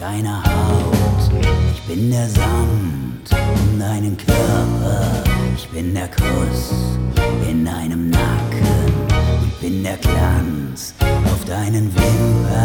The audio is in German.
deiner Haut. Ich bin der Sand um deinen Körper. Ich bin der Kuss in deinem Nacken und bin der Glanz auf deinen Wimpern.